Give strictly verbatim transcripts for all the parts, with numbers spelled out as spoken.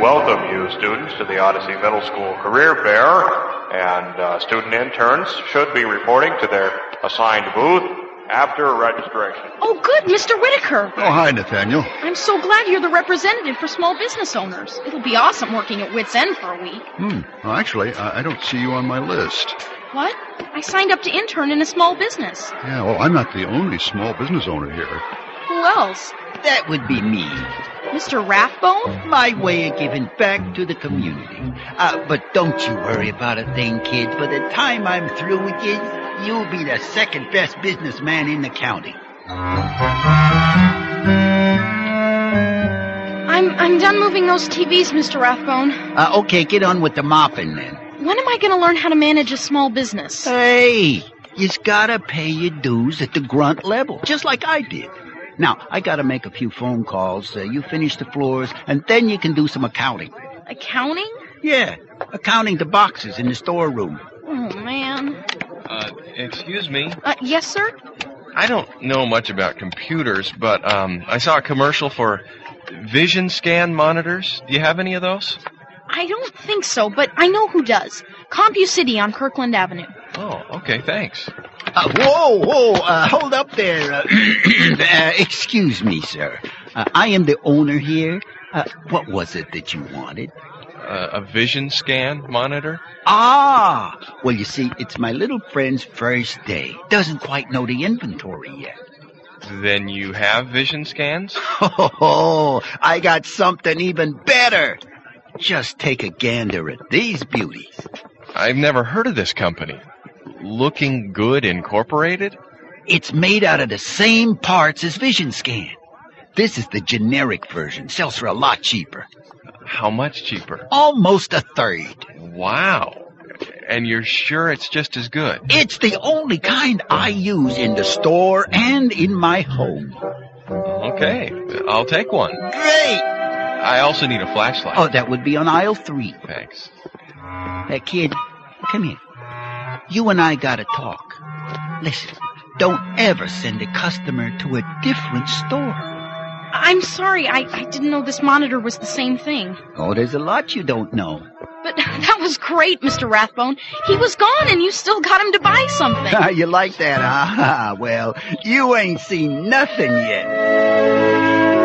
welcome you students to the Odyssey Middle School Career Fair, and uh, student interns should be reporting to their assigned booth after registration. Oh, good, Mister Whitaker. Oh, hi, Nathaniel. I'm so glad you're the representative for small business owners. It'll be awesome working at Wits End for a week. Hmm. Well, actually, I, I don't see you on my list. What? I signed up to intern in a small business. Yeah, well, I'm not the only small business owner here. Who else? That would be me. Mister Rathbone? My way of giving back to the community. Uh, but don't you worry about a thing, kids. By the time I'm through with you, you'll be the second best businessman in the county. I'm I'm done moving those T Vs, Mister Rathbone. Uh, okay, get on with the mopping then. When am I going to learn how to manage a small business? Hey, you's gotta pay your dues at the grunt level, just like I did. Now, I gotta make a few phone calls. Uh, you finish the floors, and then you can do some accounting. Accounting? Yeah, accounting the boxes in the storeroom. Oh, man. Uh, excuse me? Uh, yes, sir? I don't know much about computers, but um, I saw a commercial for vision scan monitors. Do you have any of those? I don't think so, but I know who does. CompuCity on Kirkland Avenue. Oh, okay, thanks. Uh, whoa, whoa, uh, hold up there. Uh, uh, excuse me, sir. Uh, I am the owner here. Uh, what was it that you wanted? Uh, a vision scan monitor? Ah, well, you see, it's my little friend's first day. Doesn't quite know the inventory yet. Then you have vision scans? Oh, I got something even better. Just take a gander at these beauties. I've never heard of this company. Looking Good Incorporated? It's made out of the same parts as Vision Scan. This is the generic version. Sells for a lot cheaper. How much cheaper? Almost a third. Wow. And you're sure it's just as good? It's the only kind I use in the store and in my home. Okay, I'll take one. Great! I also need a flashlight. Oh, that would be on aisle three. Thanks. Hey, kid, come here. You and I gotta talk. Listen, don't ever send a customer to a different store. I'm sorry, I, I didn't know this monitor was the same thing. Oh, there's a lot you don't know. But that was great, Mister Rathbone. He was gone and you still got him to buy something. You like that, huh? Well, you ain't seen nothing yet.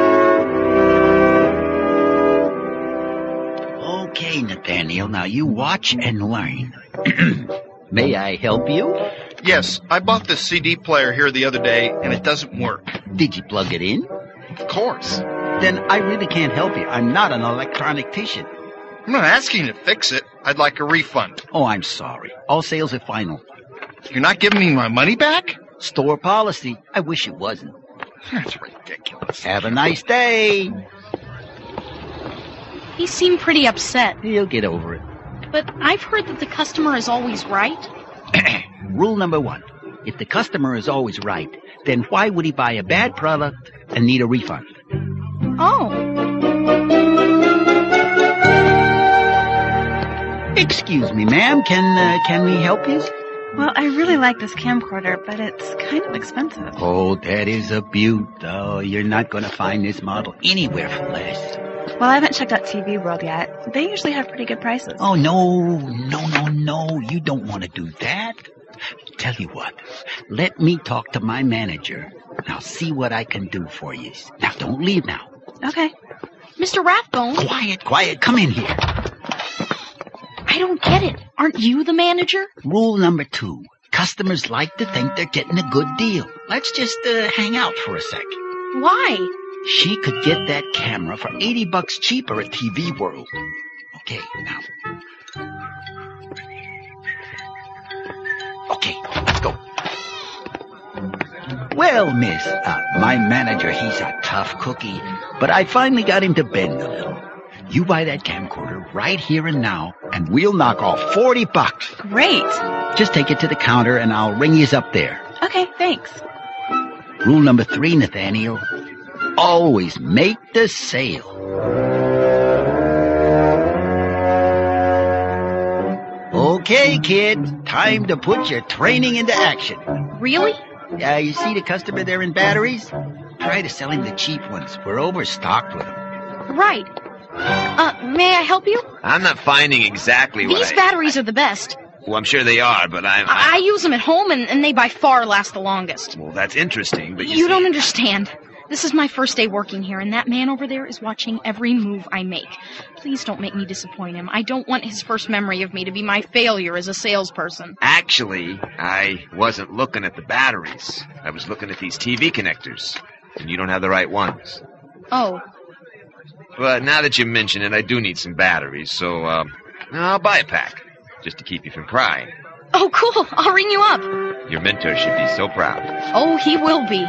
Okay, Nathaniel, now you watch and learn. May I help you? Yes, I bought this C D player here the other day, and it doesn't work. Did you plug it in? Of course. Then I really can't help you. I'm not an electronic-tician. I'm not asking you to fix it. I'd like a refund. Oh, I'm sorry. All sales are final. You're not giving me my money back? Store policy. I wish it wasn't. That's ridiculous. Have a nice day. He seemed pretty upset. He'll get over it. But I've heard that the customer is always right. Rule number one. If the customer is always right, then why would he buy a bad product and need a refund? Oh. Excuse me, ma'am. Can uh, can we help you? Well, I really like this camcorder, but it's kind of expensive. Oh, that is a beaut. Oh, you're not going to find this model anywhere for less. Well, I haven't checked out T V World yet. They usually have pretty good prices. Oh, no, no, no, no. You don't want to do that. Tell you what, let me talk to my manager, and I'll see what I can do for you. Now, don't leave now. Okay. Mister Rathbone. Quiet, quiet. Come in here. I don't get it. Aren't you the manager? Rule number two. Customers like to think they're getting a good deal. Let's just uh, hang out for a sec. Why? She could get that camera for eighty bucks cheaper at T V World. Okay, now. Okay, let's go. Well, miss, uh, my manager, he's a tough cookie, but I finally got him to bend a little. You buy that camcorder right here and now, and we'll knock off forty bucks. Great. Just take it to the counter, and I'll ring you up there. Okay, thanks. Rule number three, Nathaniel. Always make the sale. Okay, kid. Time to put your training into action. Really? Uh, you see the customer there in batteries? Try to sell him the cheap ones. We're overstocked with them. Right. Uh, may I help you? I'm not finding exactly what These I... batteries are the best. Well, I'm sure they are, but I'm... I, I I... use them at home, and, and they by far last the longest. Well, that's interesting, but you You see... don't understand. This is my first day working here, and that man over there is watching every move I make. Please don't make me disappoint him. I don't want his first memory of me to be my failure as a salesperson. Actually, I wasn't looking at the batteries. I was looking at these T V connectors, and you don't have the right ones. Oh, But now that you mention it, I do need some batteries, so um, I'll buy a pack, just to keep you from crying. oh, cool. I'll ring you up. Your mentor should be so proud. Oh, he will be.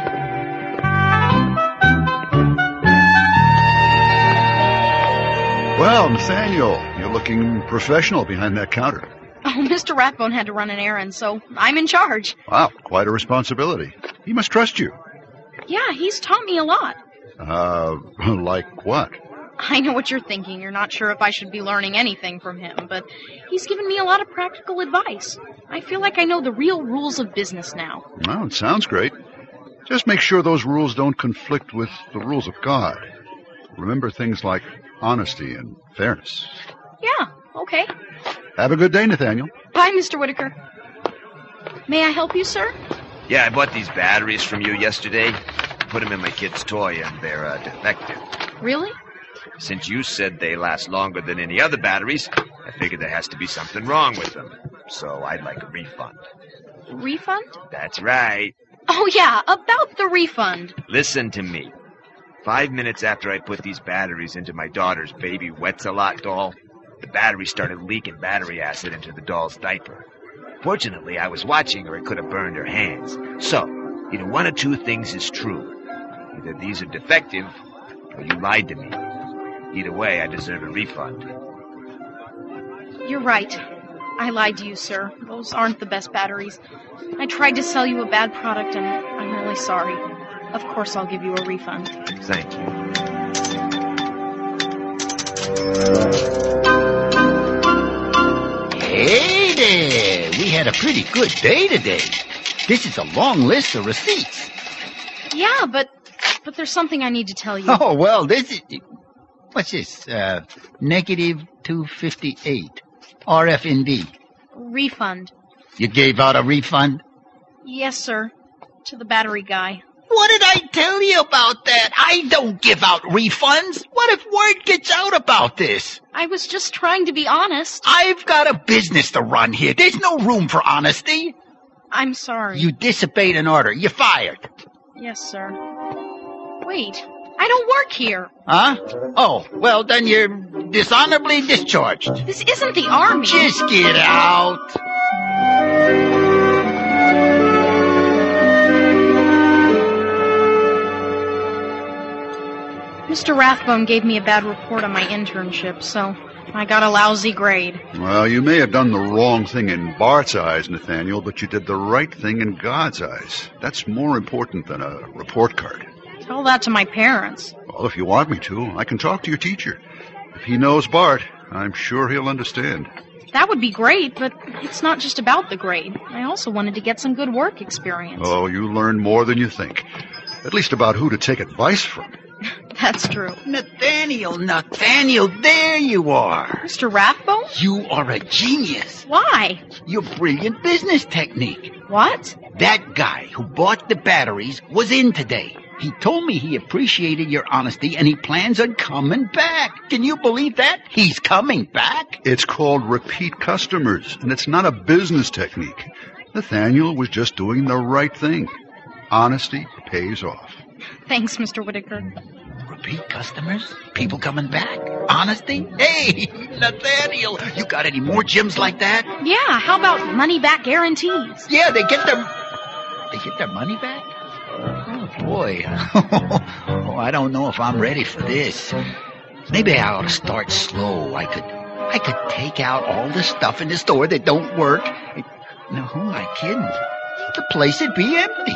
Well, Nathaniel, you're looking professional behind that counter. Oh, Mister Rathbone had to run an errand, so I'm in charge. Wow, quite a responsibility. He must trust you. Yeah, he's taught me a lot. Uh, like what? I know what you're thinking. You're not sure if I should be learning anything from him, but he's given me a lot of practical advice. I feel like I know the real rules of business now. Well, it sounds great. Just make sure those rules don't conflict with the rules of God. Remember things like honesty and fairness. Yeah, okay. Have a good day, Nathaniel. Bye, Mister Whitaker. May I help you, sir? Yeah, I bought these batteries from you yesterday. Put them in my kid's toy, and they're uh, defective. Really? Since you said they last longer than any other batteries, I figured there has to be something wrong with them. So I'd like a refund. Refund? That's right. Oh, yeah, about the refund. Listen to me. Five minutes after I put these batteries into my daughter's baby Wets-A-Lot doll, the battery started leaking battery acid into the doll's diaper. Fortunately, I was watching or it could have burned her hands. So, either one or two things is true. Either these are defective, or you lied to me. Either way, I deserve a refund. You're right. I lied to you, sir. Those aren't the best batteries. I tried to sell you a bad product, and I'm really sorry. Of course I'll give you a refund. Thank you. Hey there! We had a pretty good day today. This is a long list of receipts. Yeah, but but there's something I need to tell you. Oh, well, this is... What's this? Uh, negative two fifty-eight. R F N D. Refund. You gave out a refund? Yes, sir. To the battery guy. What did I tell you about that? I don't give out refunds. What if word gets out about this? I was just trying to be honest. I've got a business to run here. There's no room for honesty. I'm sorry. You disobeyed an order. You're fired. Yes, sir. Wait, I don't work here. Huh? Oh, well, then you're dishonorably discharged. This isn't the army. Just get out. Mister Rathbone gave me a bad report on my internship, so I got a lousy grade. Well, you may have done the wrong thing in Bart's eyes, Nathaniel, but you did the right thing in God's eyes. That's more important than a report card. Tell that to my parents. Well, if you want me to, I can talk to your teacher. If he knows Bart, I'm sure he'll understand. That would be great, but it's not just about the grade. I also wanted to get some good work experience. Oh, you learn more than you think. At least about who to take advice from. That's true. Nathaniel, Nathaniel, there you are. Mister Rathbone? You are a genius. Why? Your brilliant business technique. What? That guy who bought the batteries was in today. He told me he appreciated your honesty and he plans on coming back. Can you believe that? He's coming back? It's called repeat customers, and it's not a business technique. Nathaniel was just doing the right thing. Honesty pays off. Thanks, Mister Whitaker. Repeat customers? People coming back? Honesty? Hey, Nathaniel, you got any more gems like that? Yeah, how about money-back guarantees? Yeah, they get their... They get their money back? Oh, boy. Oh, I don't know if I'm ready for this. Maybe I ought to start slow. I could... I could take out all the stuff in the store that don't work. It, no, who am I kidding? The place would be empty.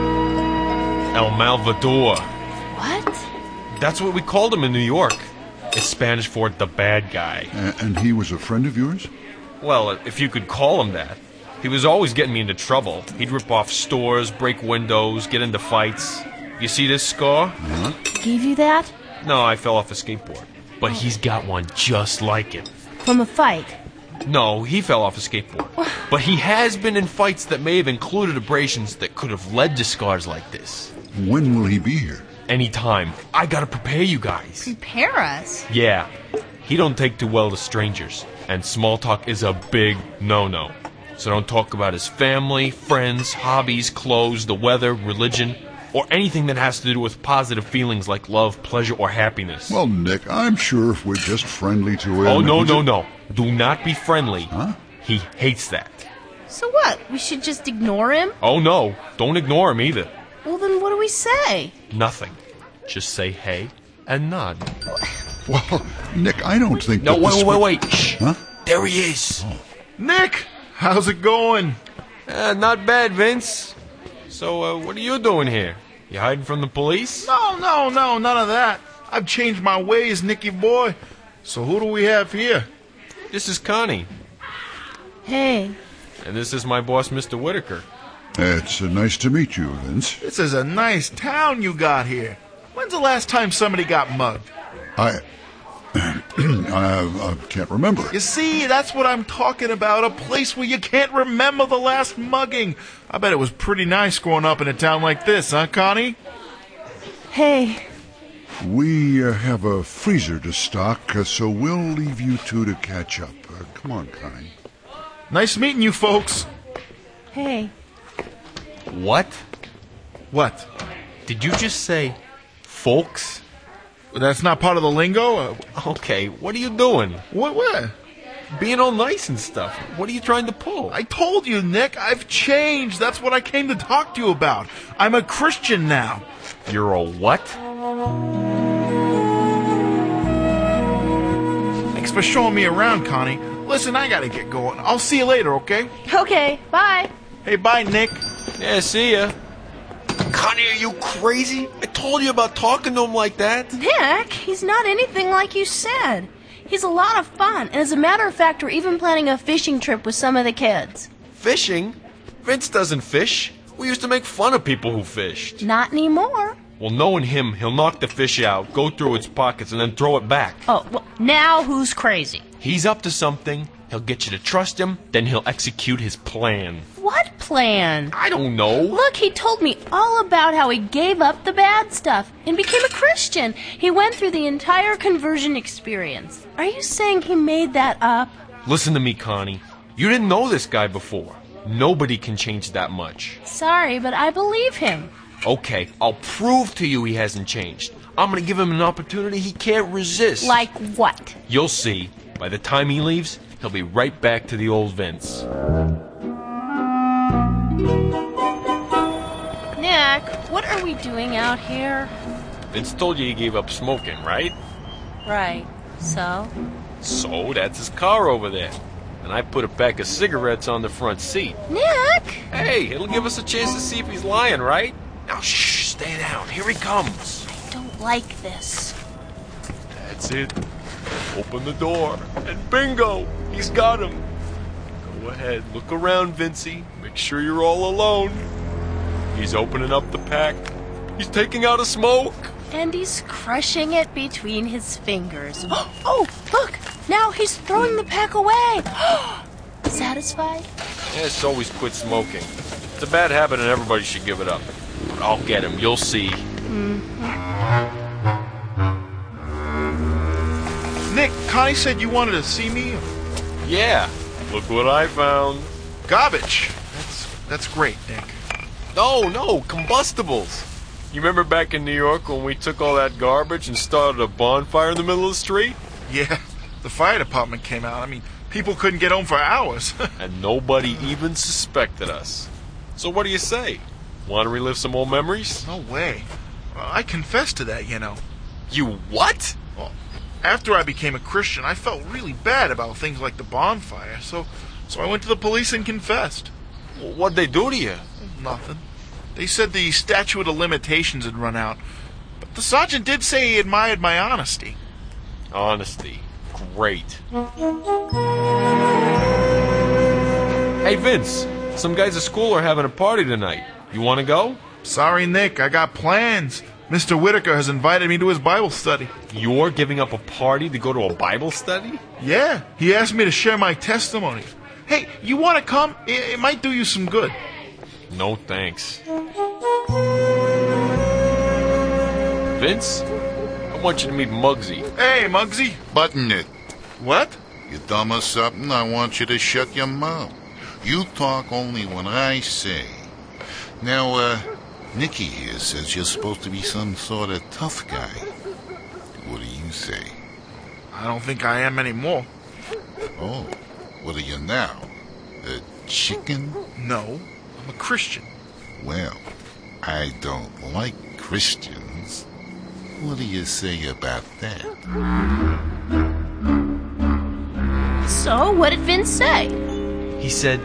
El Malvador. What? That's what we called him in New York. It's Spanish for the bad guy. A- and he was a friend of yours? Well, if you could call him that. He was always getting me into trouble. He'd rip off stores, break windows, get into fights. You see this scar? Uh-huh. Gave you that? No, I fell off a skateboard. But he's got one just like it. From a fight? No, he fell off a skateboard. But he has been in fights that may have included abrasions that could have led to scars like this. When will he be here? Anytime. I gotta prepare you guys. Prepare us? Yeah. He don't take too well to strangers. And small talk is a big no-no. So don't talk about his family, friends, hobbies, clothes, the weather, religion, or anything that has to do with positive feelings like love, pleasure, or happiness. Well, Nick, I'm sure if we're just friendly to him... Oh, no, no, no. Do not be friendly. Huh? He hates that. So what? We should just ignore him? Oh, no. Don't ignore him either. Well, then what do we say? Nothing. Just say hey and nod. Well, Nick, I don't think No, that wait, this wait, would- wait, wait. Shh. Huh? There he is. Nick, how's it going? Uh, not bad, Vince. So, uh, what are you doing here? You hiding from the police? No, no, no, none of that. I've changed my ways, Nicky boy. So who do we have here? This is Connie. Hey. And this is my boss, Mister Whitaker. It's uh, nice to meet you, Vince. This is a nice town you got here. When's the last time somebody got mugged? I... I, I can't remember. You see, that's what I'm talking about. A place where you can't remember the last mugging. I bet it was pretty nice growing up in a town like this, huh, Connie? Hey. We uh, have a freezer to stock, uh, so we'll leave you two to catch up. Uh, come on, Connie. Nice meeting you folks. Hey. What? What? Did you just say folks? That's not part of the lingo? Uh, Okay, what are you doing? what, what? Being all nice and stuff. What are you trying to pull? I told you, Nick, I've changed. That's what I came to talk to you about. I'm a Christian now. You're a what? Thanks for showing me around, Connie. Listen, I gotta get going. I'll see you later, okay? Okay, bye. Hey, bye, Nick. Yeah, see ya. Connie, are you crazy? I told you about talking to him like that. Nick, he's not anything like you said. He's a lot of fun, and as a matter of fact, we're even planning a fishing trip with some of the kids. Fishing? Vince doesn't fish. We used to make fun of people who fished. Not anymore. Well, knowing him, he'll knock the fish out, go through its pockets, and then throw it back. Oh, well, now who's crazy? He's up to something. He'll get you to trust him, then he'll execute his plan. What plan? I don't know. Look, he told me all about how he gave up the bad stuff and became a Christian. He went through the entire conversion experience. Are you saying he made that up? Listen to me, Connie. You didn't know this guy before. Nobody can change that much. Sorry, but I believe him. Okay, I'll prove to you he hasn't changed. I'm gonna give him an opportunity he can't resist. Like what? You'll see. By the time he leaves, he'll be right back to the old Vince. Nick, what are we doing out here? Vince told you he gave up smoking, right? Right. So? So, that's his car over there. And I put a pack of cigarettes on the front seat. Nick! Hey, it'll give us a chance to see if he's lying, right? Now, shh, stay down. Here he comes. I don't like this. That's it. Open the door, and bingo, he's got him. Go ahead, look around, Vincey. Make sure you're all alone. He's opening up the pack. He's taking out a smoke. And he's crushing it between his fingers. Oh, look! Now he's throwing the pack away. Satisfied? Yeah, so he's quit smoking. It's a bad habit and everybody should give it up. But I'll get him, you'll see. Nick, Connie said you wanted to see me. Yeah, look what I found. Garbage. That's that's great, Nick. No, no, combustibles. You remember back in New York when we took all that garbage and started a bonfire in the middle of the street? Yeah, the fire department came out. I mean, people couldn't get home for hours. And nobody even suspected us. So what do you say? Want to relive some old memories? No way. Well, I confessed to that, you know. You what? Well, after I became a Christian, I felt really bad about things like the bonfire, so so I went to the police and confessed. Well, what'd they do to you? Nothing. They said the statute of limitations had run out, but the sergeant did say he admired my honesty. Honesty. Great. Hey, Vince. Some guys at school are having a party tonight. You want to go? Sorry, Nick. I got plans. Mister Whitaker has invited me to his Bible study. You're giving up a party to go to a Bible study? Yeah. He asked me to share my testimony. Hey, you want to come? It, it might do you some good. No, thanks. Vince, I want you to meet Muggsy. Hey, Muggsy. Button it. What? You dumb or something? I want you to shut your mouth. You talk only when I say. Now, uh, Nicky here says you're supposed to be some sort of tough guy. What do you say? I don't think I am anymore. Oh, what are you now? A chicken? No, I'm a Christian. Well, I don't like Christians. What do you say about that? So, what did Vince say? He said,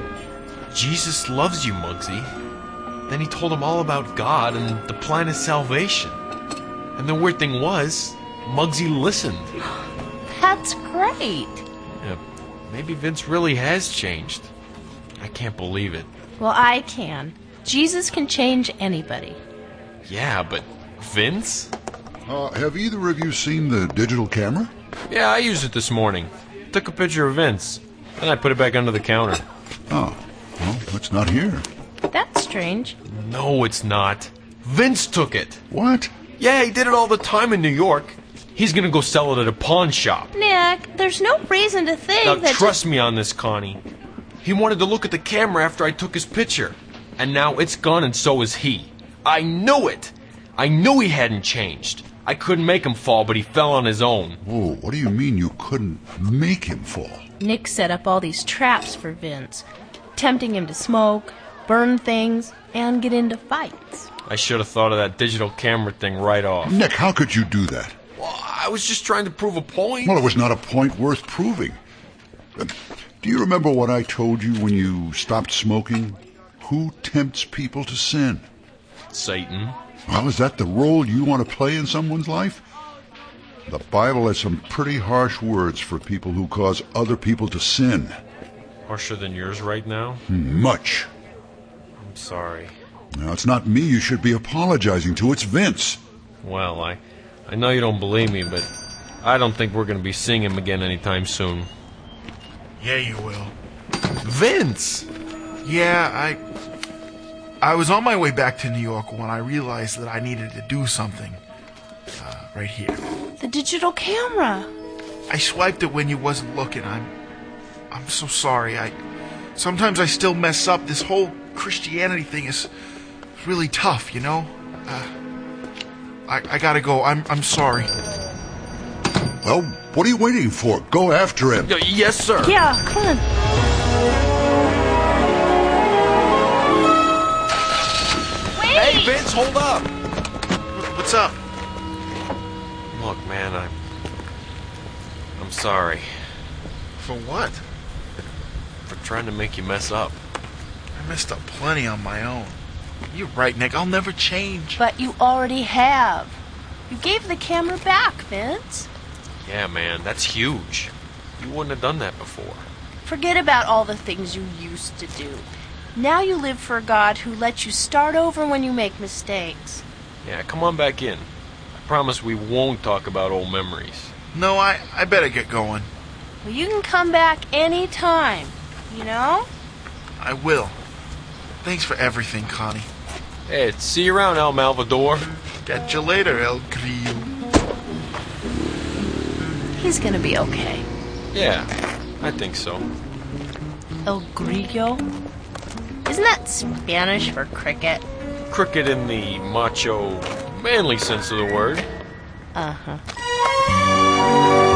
Jesus loves you, Muggsy. Then he told him all about God and the plan of salvation. And the weird thing was, Muggsy listened. That's great. Yeah, maybe Vince really has changed. I can't believe it. Well, I can. Jesus can change anybody. Yeah, but Vince? Uh, have either of you seen the digital camera? Yeah, I used it this morning. Took a picture of Vince. Then I put it back under the counter. Oh, well, it's not here. That's strange. No, it's not. Vince took it. What? Yeah, he did it all the time in New York. He's gonna go sell it at a pawn shop. Nick, there's no reason to think now, that... trust me on this, Connie. He wanted to look at the camera after I took his picture. And now it's gone and so is he. I knew it. I knew he hadn't changed. I couldn't make him fall, but he fell on his own. Whoa, what do you mean you couldn't make him fall? Nick set up all these traps for Vince, tempting him to smoke, burn things, and get into fights. I should have thought of that digital camera thing right off. Nick, how could you do that? Well, I was just trying to prove a point. Well, it was not a point worth proving. Uh, do you remember what I told you when you stopped smoking? Who tempts people to sin? Satan. Well, is that the role you want to play in someone's life? The Bible has some pretty harsh words for people who cause other people to sin. Harsher than yours right now? Much. I'm sorry. Now, it's not me you should be apologizing to, it's Vince. Well, I, I know you don't believe me, but I don't think we're going to be seeing him again anytime soon. Yeah, you will. Vince! Yeah, I... I was on my way back to New York when I realized that I needed to do something. Uh, right here. The digital camera. I swiped it when you wasn't looking. I'm... I'm so sorry. I... Sometimes I still mess up. This whole Christianity thing is really tough, you know? Uh, I, I gotta go. I'm, I'm sorry. Well, what are you waiting for? Go after him. Y- yes, sir. Yeah, come on. Hey, Vince, hold up. What's up? Look, man, I'm... I'm sorry. For what? For trying to make you mess up. I messed up plenty on my own. You're right, Nick. I'll never change. But you already have. You gave the camera back, Vince. Yeah, man, that's huge. You wouldn't have done that before. Forget about all the things you used to do. Now you live for a God who lets you start over when you make mistakes. Yeah, come on back in. I promise we won't talk about old memories. No, I, I better get going. Well, you can come back any time, you know? I will. Thanks for everything, Connie. Hey, see you around, El Malvador. Catch you later, El Grillo. He's gonna be okay. Yeah, I think so. El Grillo? Isn't that Spanish for cricket? Cricket in the macho, manly sense of the word. Uh-huh.